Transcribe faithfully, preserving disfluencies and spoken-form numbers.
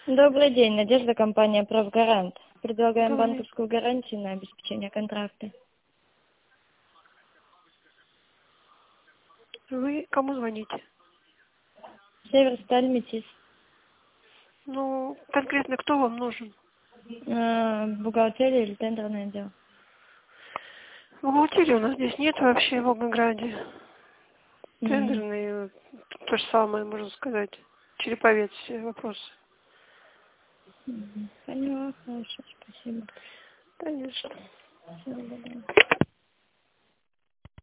Добрый день, Надежда, компания «Правгарант». Предлагаем Добрый. банковскую гарантию на обеспечение контракта. Вы кому звоните? Северсталь, Метис. Ну, конкретно кто вам нужен? Э, Бухгалтерия или тендерный отдел? Бухгалтерии у нас здесь нет вообще в Волгограде. Мгм. Тендерные, то же самое, можно сказать. Череповец все вопросы. Мгм. Поняла, хорошо, спасибо. Конечно. Всего доброго.